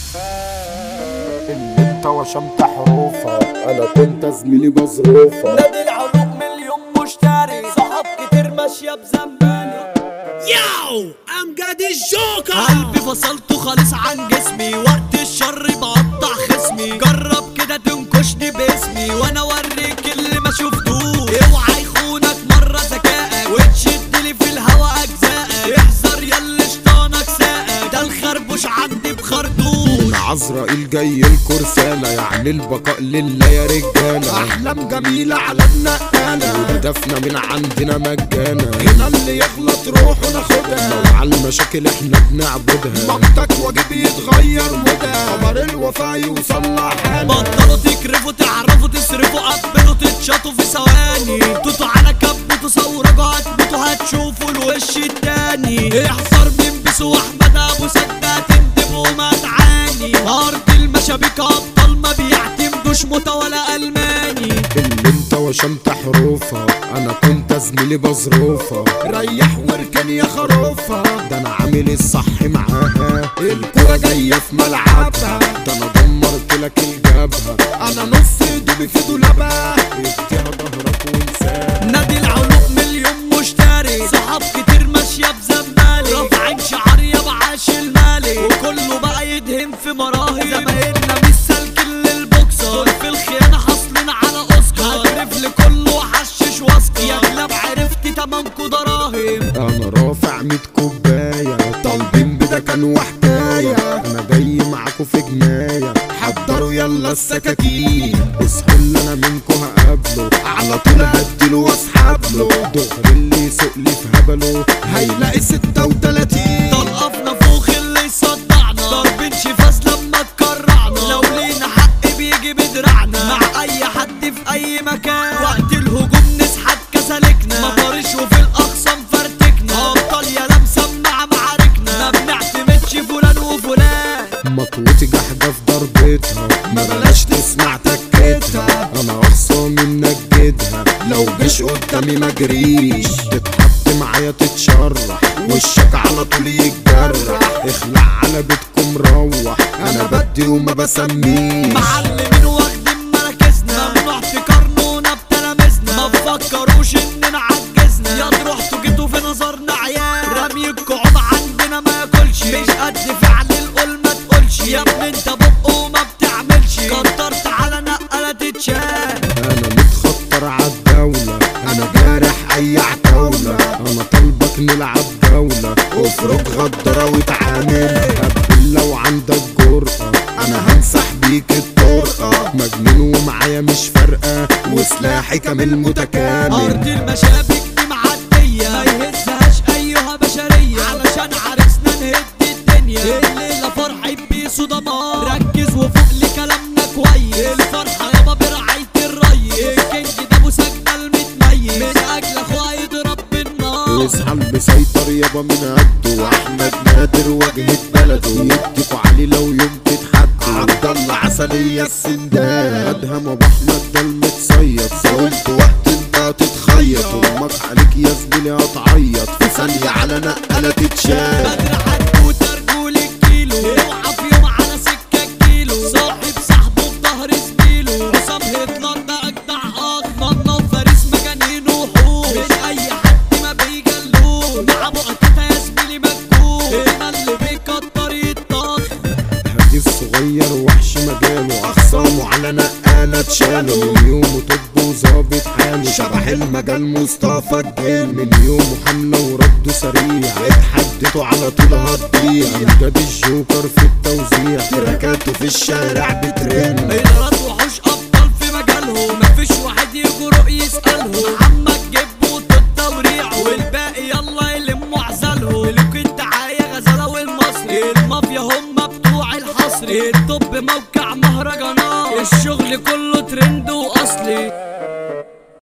ان انت وشمت حروفها، انا كنت زميلي بظروفها. نادي العلوم مليون مشتري، صحاب كتير ماشية بزنباني. ياو امجد الجوكر، قلبي فصلته خالص عن جسمي، وقت الشر بقطع خصمي. جرب كده تنكشني باسمي وانا اوريك اللي ما شفتوش. اوعى يخونك مرة ذكائك وتشدلي في الهوا اجزائك. احذر ياللي شطانك ساقك، ده الخربوش عندي بخرطوش. عزرائيل جاي لكم رسالة، يعني البقاء لله يا رجالة. احلام جميلة على النقالة، وهدفنا من عندنا مجانا. هنا اللي يغلط روحه ناخدها، لو على المشاكل احنا بنعبدها. مامتك واجب يتغير مدى، خبر الوفا يوصل لحالة. بطلوا تكرفوا تعرفوا تصرفوا، قبلوا تتشطوا في ثواني. توتوا على كبتوا صورجوا هتبتوا هتشوفوا الوش التاني. احذر من بيسو واحمد ابو سدة تندبوا ما تعاني. ارض المشابيك ابطال ما بيعتمدوش موتى ولا الماني. اللي انت وشمت حروفها، انا كنت زميلي بظروفها. ريح واركن يا خروفها، ده انا عامل الصح معاها. الكرة جاية في ملعبها، ده انا دمرت لك الجبهة. انا نص هدومي في دولابها. اديها ظهرك وانساها. نادي العلوم مليون مشتري، صحاب كتير ماشية بزنبالي. رافعين شعار يا بعاش المالي، وكله بقى يدهم في مراهي. زمايلنا مش سالكين للبوكسر، في الخيانة حاصلين على اوسكار. هترف لكله وحشش واسكر، يا كلاب عرفت تمامكوا دراهم. انا رافع 100 كوباية، طالبين بده كان وحكاية. انا جاي معاكوا في جناية، حضروا يلا السكاكين. اصحوا اللي انا منكوا هقابله، على طول هديله واسحب له. دغري اللي يسوق لي في هبله. هيلاقي 36 طلقة في نافوخ اللي يصدعنا، ضاربين شفاز لما اتكرعنا. لو لينا حق بيجي بدرعنا، مع اي حد في اي مكان. وقت الهجوم نسحب كسلكنا، مطارش وفي الاقصى مفرتكنا. ابطال يالا مسمع معاركنا، ما بنعتمدش فلان وفلان. مطوتي جحدة في ضربتها، ما بلاش تسمع تكتها. انا اخصامي منجدها، لو جيش قدامي ما جريش. تتحط معايا تتشرح، وشك على طول يتجرح. اخلع على بيتكم روح. انا بدي وما بسميش، معلمين واخدين مراكزنا، ممنوع تقارنونا بتلاميذنا. ما تفكروش اننا عجزنا، يا رحتوا جيتوا في نظرنا عيال. رمي الكعوب عندنا ما ياكلش، مش قد فعل القول ما تقولش. يا ابني انت بق وما بتعملش، كترت على نقلة تتشال. انا متخطر عالدولة، انا جارح اي عتاولة. انا طالبك نلعب جولة. افرج غدرة وتعامل، قبل لو عندك جرأة، انا همسح بيك الطرقة. مجنون ومعايا مش فارقة، وسلاحي كامل متكامل. ارض المشابك دي معدية، ما يهزهاش ايها بشرية. علشان عرسنا نهد الدنيا، الليلة فرحة بيس ودمار. ركز وفوق لكلامنا كويس، الفرحة يابا برعاية الريس. الكينج ده ابو سجل متميز، من اجل اخوها يضرب بالنار. يصحى بيسيطر يابا من قده. واحمد نادر واجهة بلده، يديكوا عليه لو يوم تتحدوا. عبد الله عسلية السندان. ادهم ابو احمد ده المتصيد، زولت وقت انت تتخيط. امك عليك يا زميلي هتعيط. في ثانية على نقلة تتشال. بدر حد وترجول الكيلو، اوعى في يوم على سكة كيلو. صاحب صاحبه في ظهر زميله، حسام هتلر ده اجدع اخ. منا وفارس مجانين وحوش، من اي حد ما بيجلوش. مع بقتها يا زميلي مجهول، هنا اللي بيكتر يتطخ. هدي الصغير وحش مجاله، اخصامه على نقالة تشاله. من يومه طب وظابط حاله. شبح المجال مصطفى الجن، من يومه حملة ورده سريع. اتحدته على طول هتضيع. امجد الجوكر في التوزيع، تراكاته في الشارع بترن. إدارات وحوش ابطال في مجالهم، مفيش واحد يجرؤ يسألهم. محمد جيب التوريع، والباقي يلا يلموا عزلهم. ليك الدعاية غزالة والمصري، المافيا هم بتوع الحصري. الطب موقع مهرجانات، الشغل كله ترند واصلي.